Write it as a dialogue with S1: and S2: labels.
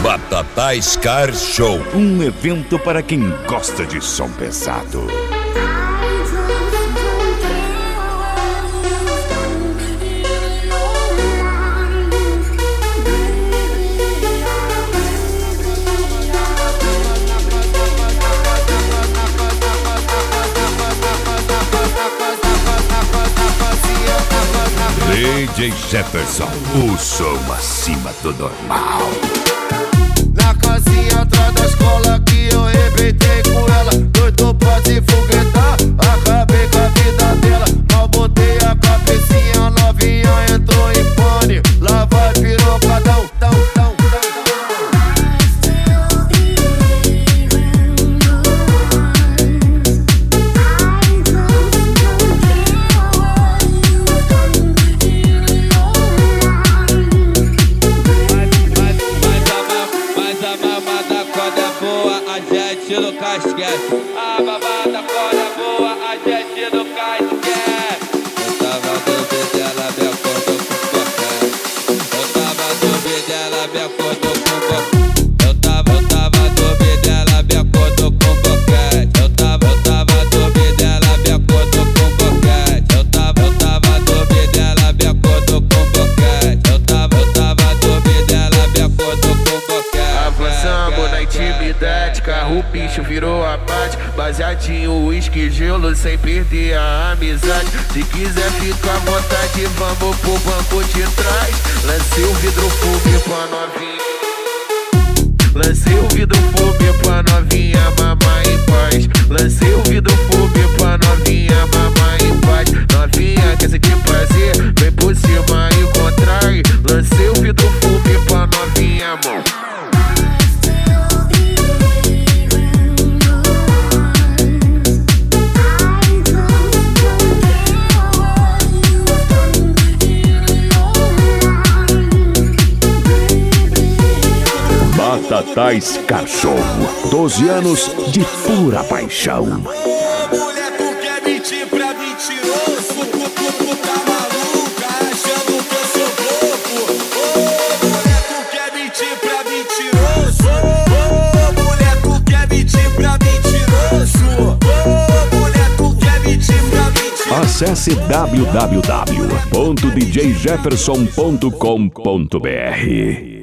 S1: Batatais Car Show, um evento para quem gosta de som pesado. DJ Jefferson, o som acima do normal.
S2: Na casinha atrás da escola que eu arrebentei com ela. Doido pra se foguetar, acabei com a vida dela. Mal botei a cabecinha, novinha entrou em pane. Lá vai pirocadão, tão, tão, tão.
S3: No casquete, a babada quando é boa, a gente no casquete. Eu tava duvidando dela, me acordou com boquete. Eu tava duvidando dela, me acordou com boquete. Eu tava duvidando dela, me acordou com boquete. Eu tava duvidando dela, me acordou com boquete. Eu tava duvidando dela, me acordou com boquete. Eu tava duvidando dela, me acordou com boquete.
S2: Avançamos na intimidade, carro bicho virou abate. Baseadinho, uísque, gelo, sem perder a amizade. Se quiser ficar à vontade, vamos pro banco de trás. Lancei o vidro fume pra novinha. Lancei o vidro fume pra novinha, mamar em paz. Lancei o vidro fume pra novinha, mamar em paz. Novinha quer sentir prazer, vem por cima e contrai. Lancei o vidro fume pra novinha, amor.
S1: Batatais Car Show, 12 anos de pura paixão.
S2: Mulher, tu quer mentir pra mentiroso? Tu tá maluca, achando que eu sou louco? Ô, mulher, tu quer mentir pra mentiroso? Ô, mulher, tu quer mentir pra mentiroso? Ô, mulher, tu quer mentir pra mentiroso?
S1: Acesse www.djjefferson.com.br.